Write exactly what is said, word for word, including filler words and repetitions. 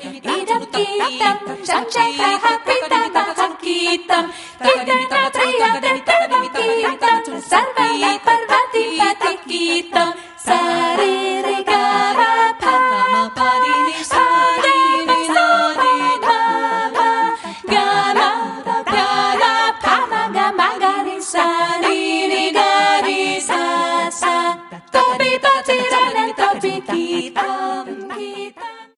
idam kita, Sanjaya Hapita Nahan kita, kita teriak dan terbang kita, Sarvana Parvati Pati kita, Sariri Garapa, Padini Sadini Sadina, Gana, Gana, Pama, Gama, Gari, Sadini, Gari, Sasa, Topi, Topi, Rana, Topi kita.